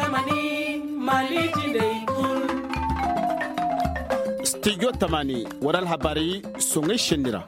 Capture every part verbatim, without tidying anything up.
tamani mali jindai kul studio tamani waral habari songe shendira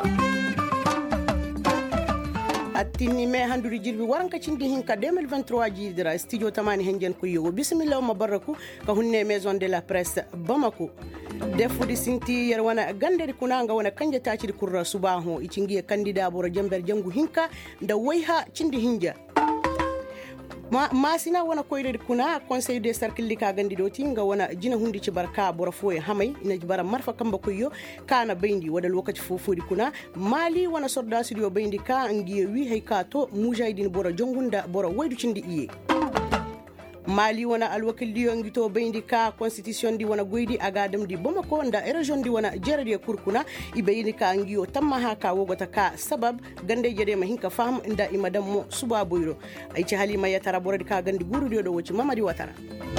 attini me handuri jirbi waranka cindi hinka deux mille vingt-trois jidira studio tamani henjen ko yogo bismillah ma baraku ka hunne maison de la presse Bamako defudi sinti yer wana ganderi kunanga wana kanje taciri kurra subaho icingi candidat boro jamber jangu hinka nda wayha cindi hinja ma masina wana koyre kuna conseil des cercles ka gandi do tinga wana jina hundi ci barka boro foye hamay ina bara marfa kamba koyo kana bayndi wada lokaci fofodi kuna mali wana sorda studio bayndi ka ngi wi hay ka to mujahidin boro jongunda boro waydu cindi iye mali wana alwakil diyo ngito bayndi ka constitution di wana goydi agadam di Bamako nda region di wana jerade kurkuna ibayni ka ngiyo tamma haka wogota ka sabab gande jede ma hinka fam nda imadam mo suba boyro ay ci halima yatara borodi ka gandi guru do woci mamadi watara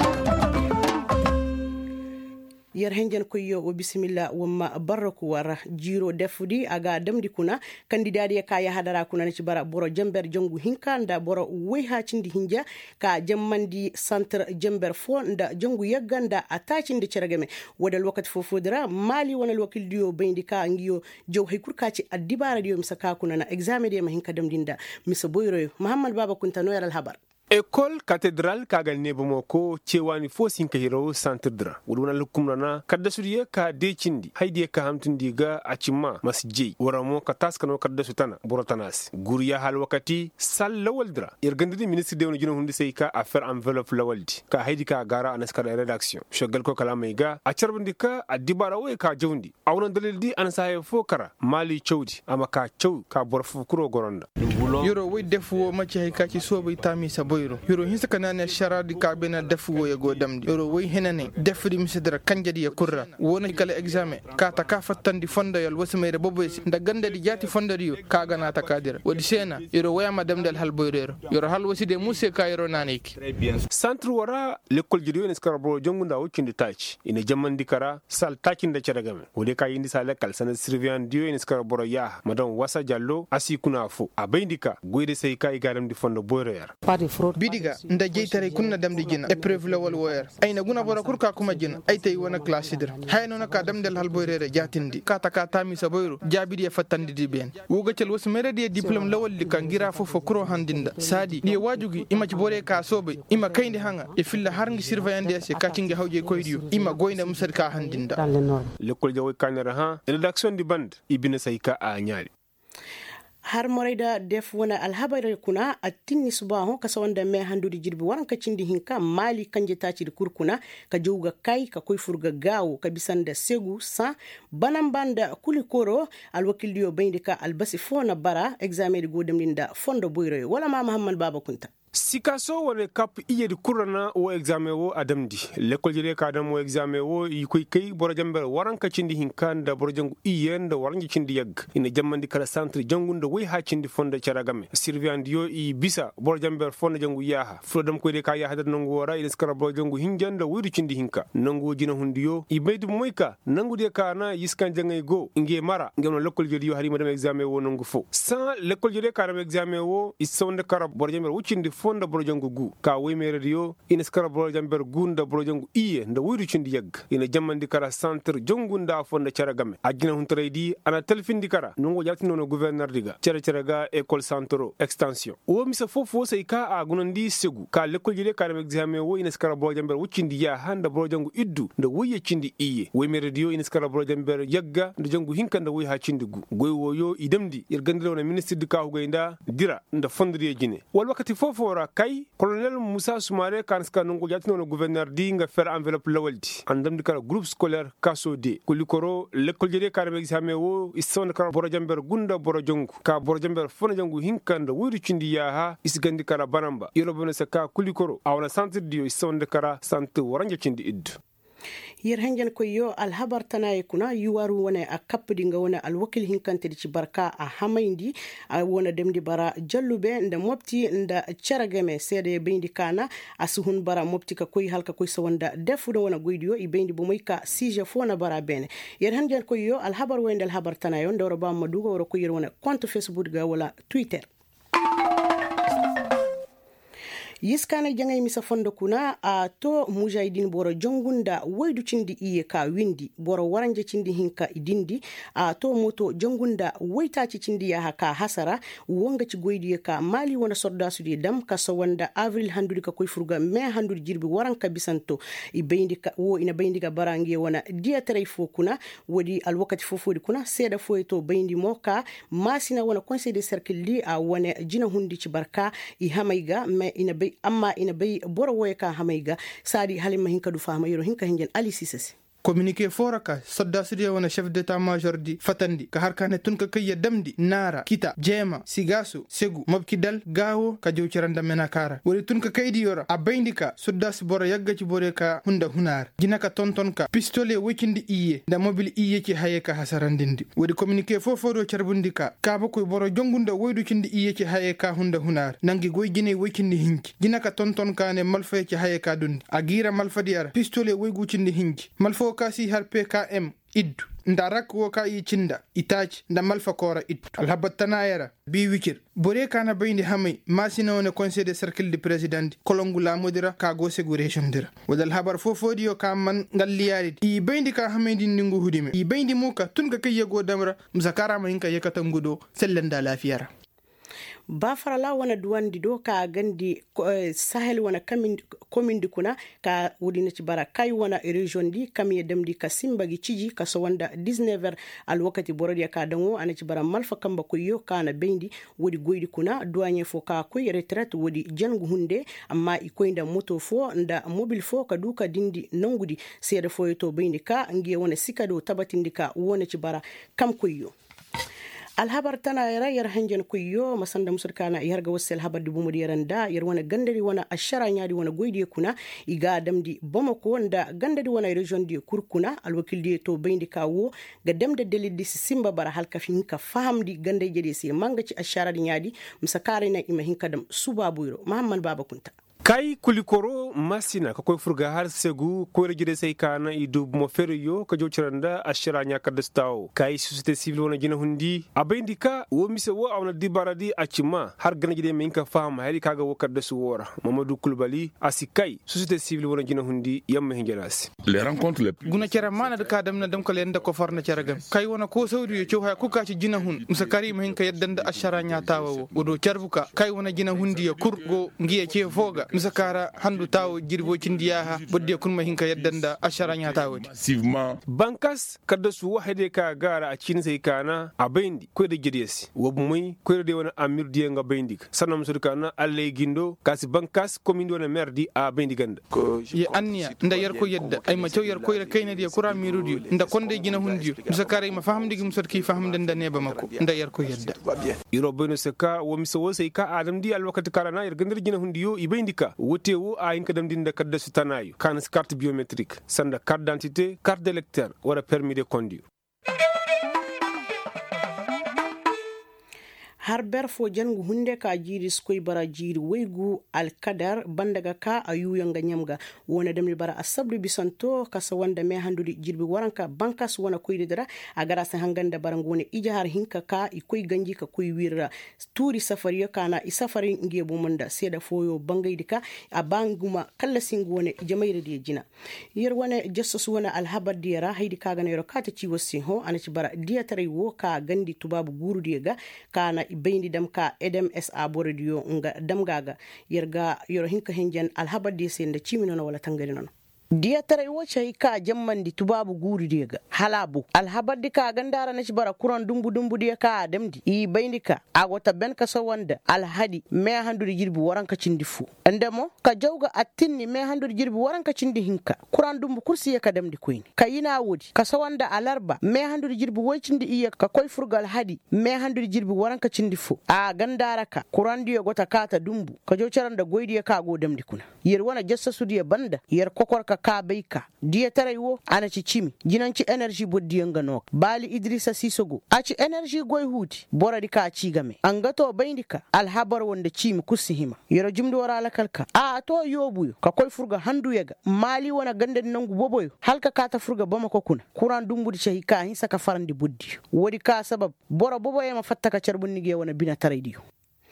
yer henjen ko yo bismillah wamma baraku wara jiro defudi aga damdi kuna kandidadi ka ya hadara kuna ci bara boro jamber jongu hinka nda boro weyha cindi hinja ka jammandi centre jamber fo nda jongu yagganda atacindi ceragame wadal wakati fofodira mali wona wakil diyo bayndi ka ngiyo jow hay kurkaci adibara diyo misaka kuna na examen de ma hinka damdinda misa boyro Muhammad Baba Kunta no yaral habar école cathédrale kagal ne Bamako cewani fo sinka hiro centre dra wuluna lukumrana kadda sudiye ka de cindi haydi ka hamtindi ga acimma masjey waramo ka taskano kadda sutana borotanas guriya hal wakati sal lawal dra irgandidi ministre de wona hundi sey ka affaire enveloppe lawaldi ka haydi ka gara anaskara rédaction shogal ko kala may ga a carbindi ka adibara way ka jawndi awna dalildi an sahe fo kara mali cewdi ama ka cew ka borfu kuro goronda yoro way defu ma ci hay ka ci sobe tami saboy yoro hinsa kanane sharadi ka bena defu wo yago damdi yoro way henane defdi misidra kanjadi ya kurra wona kala examen ka ta ka fattandi fonda yal wasmeere boboysi nda gandadi jati fondari yo ka gana ta kadira wodi sena yoro wayama damdal hal boyrero yoro hal waside musse ka yoro naneki centre wara l'école jido en skarbo jongunda wukindi tachi ina jamandi kara sal takinda ceragame wode ka yindi sala kal sana surveillant dio en skarbo ya madam wasa jallo asi kuna fo abayndika goyde sey ka igadam di fondo boyroyar bidiga nda jeytare kunna damdi jina épreuve lawol woyer ayna guna bora kurka kuma jina ay tay wona classe dir hayno naka damdel hal boyrere jatindi kata ka tami sa boyro jabidi e fattandi di ben wuga cel was meredi diplôme lawol lika ngira fofo kuro handinda sadi di wajugi ima ci bore ka sobe ima kayndi hanga e filla harngi surveillande se kacinge hawje koydiyo ima goyna musar ka handinda l'école jawoy kanera ha rédaction di band ibina sayka a nyaali har morayda def wona alhabare kuna attinni subaho ka sawanda me handudi jirbi waranka cindi hinka mali kanje taci kurkuna ka jowga kay ka koy furga gawo ka bisanda segu sa banambanda kulikoro alwakil dio bayndika albasi fona bara examen de godemlinda fondo boyro wala ma Muhammad Baba Kunta sikaso wone kap iyedi kurana o examen wo adamdi l'école jere ka dam wo examen wo ikoy kay boro jamber waranka cindi hinkanda boro jangu iyenda warangi cindi yag ina jammandi kala centre jangunda way ha cindi fonda caragame surveillant yo i bisa boro jamber fonda jangu yaha frodam ko de ka yaha dat nangu wara ina skara boro jangu hinjanda wiru cindi hinka nangu jina hundiyo i beydu moyka nangu de kana yiskan jangay go nge mara ngeno l'école jere yo harima dam examen wo nangu fo sans l'école jere ka dam examen wo i sonde kara boro jamber wucindi fonda boro jangu gu ka wayme radio ina skara boro jamber gunda boro jangu iye nda wiru cindi yag ina jammandi kara centre jongunda fonda caragame ajina hun traydi ana telfindi kara nungo jaltino no gouverneur diga cara caraga école centre extension o misa fofo sey ka a gunandi segu ka l'école jide ka examen wo ina skara boro jamber wucindi ya handa boro jangu iddu nda wiye cindi iye wayme radio ina skara boro jamber yagga nda jangu hinka nda wiye ha cindi gu goy wo yo idamdi irgandilo na ministre de ka hugoynda dira nda fondri jine wal wakati fofo ra kay colonel Moussa Soumaré kan ska nungo jaltino no gouverneur di nga faire enveloppe lawaldi andam di kara groupe scolaire kaso de kulikoro l'école jide ka examen wo ison kara boro jamber gunda boro jongu ka boro jamber fona jangu hinkanda wuri cindi yaha isgandi kara banamba yoro bono saka kulikoro awna centre dio ison de kara centre waranja cindi iddu yer henjen ko yo alhabar tanaye kuna yuwaru wona a kappudi nga wona alwakil hinkante ci barka a hamayndi a wona demdi bara jallube nda mopti nda ceragame sede bendi kana asuhun bara mopti ka koy halka koy sawanda defudo wona goydiyo e bendi bo moyka sije fona bara bene yer henjen ko yo alhabar wende alhabar tanaye ndoro ba madugo woro ko yer wona compte Facebook ga wala Twitter yiskana jangay misa fondo kuna a to mujahidin boro jongunda waydu cindi iye ka windi boro waranje cindi hinka idindi a to moto jongunda waytaci cindi ya haka hasara wonga ci goydi ka mali wona sorda sudi dam ka so wanda avril handuri ka koy furga me handuri jirbi waranka bisanto i bayndi ka wo ina bayndi ka barangi wona dia tare fo kuna wodi al wakati fofodi kuna seda fo to bayndi mo ka masina wona conseil de cercle li a wona jina hundi ci barka i hamayga me ina bay amma ina bay boro woy ka hamayga sadi halima hinka du fama yoro hinka hingen ali sisese communiqué foraka sodda sudi wona chef d'état major di fatandi ka harkane tun ka kay damdi nara kita jema sigaso segu mabki dal gawo ka jewciranda mena kara wori tun ka kaydi yora a bayndika sodda si boro yagga ci bore ka hunda hunar ginaka tonton ka pistolet wikindi iye da mobile iye ci haye ka hasarandindi wori communiqué fofodo charbundika ka ba koy boro jongunda woydu cindi iye ci haye ka hunda hunar nangi goy gine wikindi hinki ginaka tonton ka ne malfa ci haye ka dundi agira malfa diara pistolet woygu cindi hinki malfa kasi har P K M iddu ndarak wo ka yi cinda itaci nda malfa kora iddu alhabattana yara bi wikir bore kana bayndi hamay masina wona conseil de cercle de président kolongu la modira ka go seguration dira wadal habar fofodi yo ka man ngalliyari i bayndi ka hamedi ningu hudime i bayndi muka tun ka kay yego damra mzakara ma hinka yakata ngudo sellenda lafiyara ba farala wana duwandi do ka gandi uh, sahel wana komindi kuna ka wudina ci bara kay wana region di kam ye demdi ka simbagi ciji ka so wanda dix-neuf heures al wakati borodi ka dango ana ci bara malfa kamba ko yo kana bendi wodi goydi kuna douanier fo ka ko retraite wodi jangu hunde amma i koynda moto fo nda mobile fo ka duka dindi nangudi seeda fo to bendi ka ngi wona sikado tabatindi ka wona ci bara kam ko yo alhabar tana yara yar hanjan kuyo masanda musurkana yarga wasel habar dubu mudiran da yar wana gandari wana ashara nyadi wana goydi kuna iga damdi bomako wanda gandari wana region di kurkuna alwakil di to bayndi kawo ga demde delidi simba bara halka finka fahamdi gande jedi si manga ci ashara di nyadi musakare na ima hinka dam subabuyro mahamman baba kunta kai kulikoro masina ka koy furga har segu ko rejide say kana idu mo feriyo ka jociranda ashira nya kadastaw kai société civile wona jina hundi abayndika wo mise wo awna dibaradi acima har gana jide min ka fama heli kaga wo kadasu wora mamadou kulbali asikai société civile wona jina hundi yamma hinjelas les rencontres les guna cera mana da kadam na dam kalen da ko farna cera gam kai wona ko sawdi yo cewa ku ka ci jina hun musa karim hin ka yaddanda ashara nya tawo wodo cerbuka kai wona jina hundi ya kurgo ngiye ce foga musakara handu tawo jirbo cindiyaha bodde kun mahinka yaddanda asharanya tawodi massivement bankas kada su wahade ka gara a cikin sai kana a bayndi ko da gides wobu muy ko de wona amir die nga bayndi sanam sur kana alle gindo kasi bankas commune wona merdi a bayndi ganda ye anniya nda yar ko yedda ay ma cew yar ko yar kayna de kura mirudi nda konde gina hundi musakara ma fahamdi gum sotki fahamde nda neba mako nda yar ko yedda iro beno seka wo mi so sai ka adam di al wakati kala na yar gandir gina hundi yo i bayndi ka wotewo a yin kadam dinda kadda su tanayu kan carte biométrique sanda carte d'identité carte d'électeur wala permis de conduire har ber fo jangu hunde ka jiri skoy bara jiri weygu alkadar bandaga ka ayuya nga nyamga wona demni bara asabri bisanto kasa wanda me handuri jirbi waranka bankas wona koyde dara agara sa hanganda barangone ijahar hinka ka ikoy ganji ka koy wirra turi safari kana i safari ngebo manda seda foyo bangaydi ka abanguma kala singone jamayre de jina yer wona jassus wona alhabar diara haydi kaga ne rokata ci wasi ho anaci bara dia tare wo ka gandi tubabu guru diga kana bayndi dam ka edem sa borodiyo nga damgaga yerga yoro hinka henjen alhabadi sende chimino wala tangari non dia tare wace ka jammandi tubabu guri diga halabu alhabadi ka gandara na bara kuran dumbu dumbu dia ka damdi i bayndika agota ben ka sawanda alhadi me handuri jirbi waranka cindi fu andemo ka jawga attinni me handuri jirbi waranka cindi hinka kuran dumbu kursi ka damdi koyni kayina wodi ka sawanda alarba me handuri jirbi woycindi iya ka koy furgal hadi me handuri jirbi waranka cindi fu a gandara ka kuran diyo gota kata dumbu ka jawcaranda goydi ka go damdi kuna yer wana jassa sudiya banda yer kokorka ka baika dia taraywo ana ci cimi jinanci energy boddi ngano bali idrissa sisogo aci energy goy huti boradi ka ci game angato bayndika alhabar wonde cimi kusihima yero jumdo wara lakalka a to yobuyo ka koy furga handu yega mali wona ganden nangu boboyo halka kata furga bamako kuna kuran dumbudi cehi ka hin saka farandi boddi wodi ka sabab boro boboye ma fattaka carbunni ge wona bina taraydiyo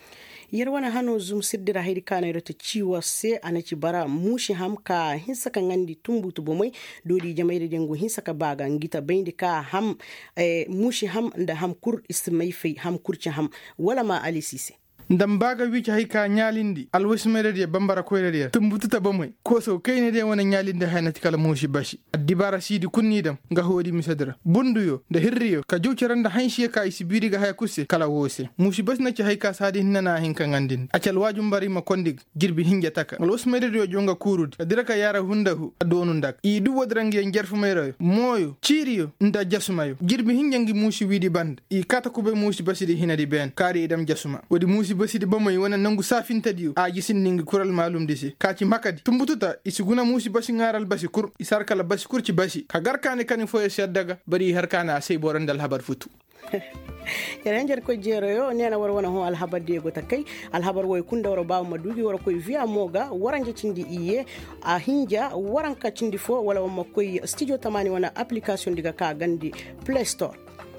yarwana hano zum siddira haydi kana irata ciwa se anaci bara mushi ham ka hinsa ka ngandi tumbutu bomai dodi jamaire dengo hinsa ka baga ngita bayndi ka ham eh, mushi ham nda ham kur ismai fai ham kurci ham wala ma ali sise ndam baga wici hay ka nyalindi alwasmere de bambara koyre de tumbututa bamoy ko so kayne de wona nyalinde haynati kala mushi bashi adibara sidi kunnidam nga hodi misadra bunduyo de hirriyo ka jowceranda hanshiye ka isibiri ga hay kusse kala wose mushi basna ci hay ka sadi nana hin ka ngandin acal wajum bari ma kondig girbi hinja taka alwasmere de jonga kurudi adira ka yara hundahu adonu ndak i du wodrangi ngerfu mayro moyo ciriyo nda jasumayo girbi hinjangi mushi widi band i kata kube mushi basidi hinadi ben kari idam jasuma wodi mushi basidi bamoy wona nangu safinta diyo a gisin ningi kural malum disi kaci makadi tumbututa isiguna musi basi ngaral basi kur isarkala basi kurci basi ka garkane kani foye seddaga bari harkana sey borandal habar futu yaranjar ko jero yo nena war wana ho alhabar de gota kai alhabar way kunda waro bawo madugi waro koy via moga waranje cindi iye a hinja waranka cindi fo wala mo koy studio tamani wana application diga ka gandi Play Store.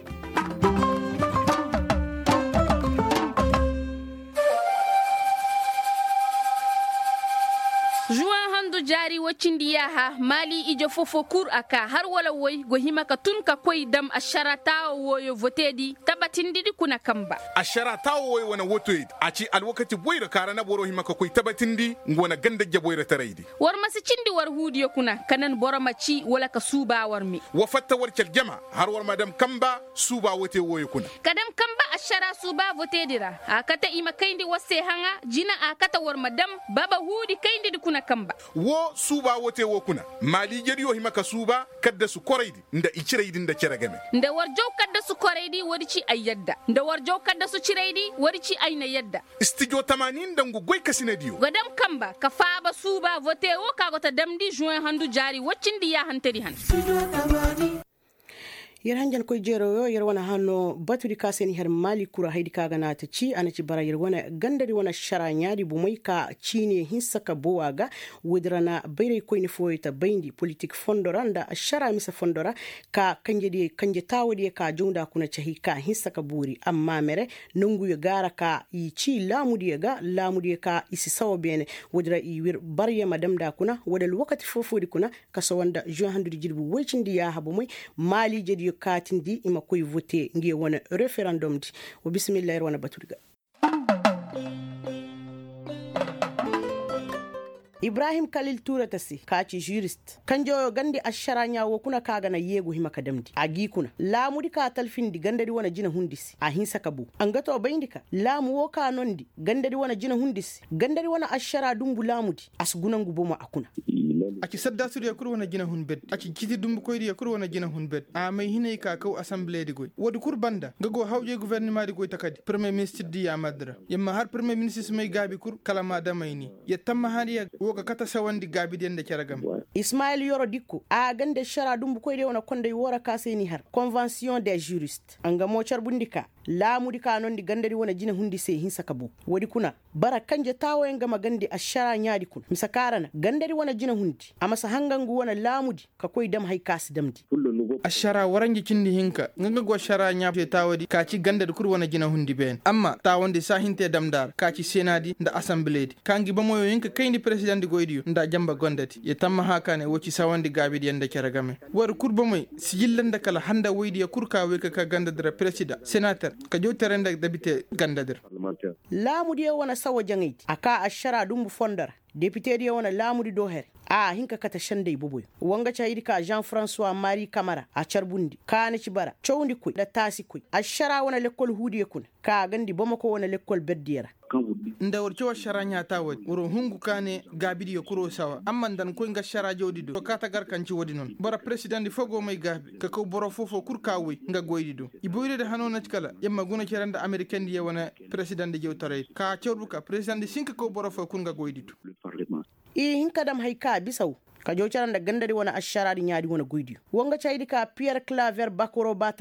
jari wacindi yaha mali ijo fofo kur aka har wala woy go himaka tun ka koy dam asharata woyo votedi tabatindi di kuna kamba asharata woy wana wotoyd aci alwakati boyra karana boro himaka koy tabatindi ngona ganda jaboyra taraydi war masi cindi war hudiyo kuna kanan boroma ci wala ka suba warmi wa fatta war cal jama har war madam kamba suba wote woyo kuna kadam kamba ashara suba votedira akata ima kayndi wasse hanga jina akata war madam baba hudi kayndi di kuna kamba wo suba wote wo kuna mali jeri yo himaka suba kadda su koraydi nda iciraydi nda ceragame nda warjo kadda su koraydi wadi ci ay yadda nda warjo kadda su ciraydi wadi ci ay na yadda studio tamanin dangu goy kasine diyo godam kamba ka faaba suba vote wo ka gota damdi juin handu jari waccindi ya hanteri han yar hanjan koy jero yo yar wana hanno baturi kaseni her mali kura haydi kaga na ta ci ana ci bara yar wana gandari wana sharanyadi bu mai ka cine hinsaka bowaga wodrana bayre koy ni foyta bayndi politique fondoranda shara misa fondora ka kanje di kanje tawdi ka jongda kuna chahi ka hinsaka buri amma mere nungu yo gara ka i ci lamudi ga lamudi ka isi sawo bene wodra i wir barya madam da kuna wodal wakati fofodi kuna kaso wanda juin handu jirbu wecindi ya habu mai mali jedi katin di ima koy voter ngi wona referendum di wa bismillah wana baturiga Ibrahim Khalil Turatasi kaci jurist kanjo gandi asharanya wo kuna kaga na yego hima kadamdi agi kuna lamu di ka talfindi gandari wana jina hundisi a hinsa kabu angato bayindika lamu wo ka nondi gandari wana jina hundisi gandari wana ashara dumbu lamu di asgunangu boma akuna aki sadda suri ya kuru wana jina hun bed aki kiti dumbu koyri ya kuru wana jina hun bed a mai hinay ka kaw assemblée di goy wodi kur banda ngago hawje gouvernement di goy takadi premier ministre di ya madra yamma har premier ministre may gabi kur kala ma damayni ya tamma hariya woga kata sawandi gabi den de caragam Ismail Yoro Dikko a gande shara dumbu koyri wana konde wora kaseni har convention des juristes anga mo charbundika lamu di ka nondi gandari wana jina hundi se hinsa kabu wodi kuna bara kanje tawo en gama gandi ashara nyaadi kun misakarana gandari wana jina hundi amasa hangangu wana lamudi ka koy dam hay kas damdi ashara warangi cindi hinka nganga go shara nyaapte tawadi kaci gandari kur wana jina hundi ben amma tawonde sahinte damdar kaci senadi nda assembly kangi bamoyo hinka kayndi president goydiyo nda jamba gondati ye tamma hakane woci sawandi gabidi yanda caragame war kur bamoy sijillanda kala handa woydi kur ka weka ka gandadra president senator ka joterenda dabite gandadir lamudi wana sawa jangayti aka ashara dumbu fondar député di wana lamudi do her a hinka kata shande buboy wanga chayidi ka Jean François Marie Camara a charbundi kana ci bara chowndi kuy da tasi kuy ashara wana l'école hudiye kun ka gandi bomako wana l'école beddiyara ndawr cewa sharanya tawad wuro hungu kane gabidi yo kuro sawa amma dan ko nga shara jodi do kata gar kanci wodi non bara president fogo may gabi ka ko boro fofo kur kawi nga goydi do iboyde de hanona kala yamma guna ceranda american di wana president jew tare ka cewruka president sinka ko boro fo kur nga goydi do i hinka dam hayka bisaw ka jocaranda gandari wana ashara di nyaadi wana goydi wonga chaydi ka Pierre Claver Bakoro Batraori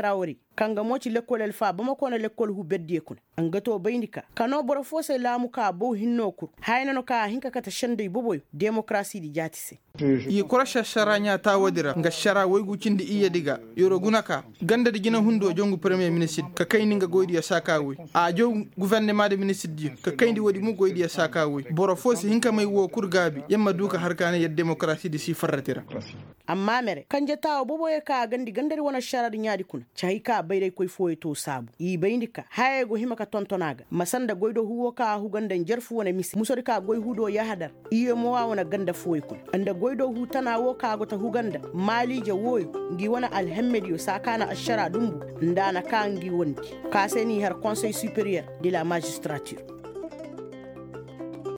kanga moci lekol el fa bama ko na lekol hu beddi kun angato baynika kano boro fose lamu ka bo hinno kur hayna no ka hinka kata shande boboy demokrasi di jatise yi korasha sharanya ta wadira nga shara waygu cindi iya diga yoro gunaka ganda di gina hundo jongu premier ministre ka kayni nga goydi ya sakawi a jo gouvernement de ministre di ka kayndi wodi mu goydi ya sakawi boro fose hinka may wo kurgabi yamma duka harkana ya demokrasi di si farratira amma mere kanje tawo boboye ka gandi gandari wona shara di nyaadi kun chay ka bayre koy foye to sabu yi bayndika haye go himaka tontonaga masanda goydo huwo ka huganda jerfu wona misi musori ka goy hudo ya hadar iyo mo wa wona ganda foye kun anda goydo hutana wo ka gota huganda mali je woyo ngi wona alhemmedio sakana ashara dumbu ndana kangi wondi ka seni har conseil supérieur de la magistrature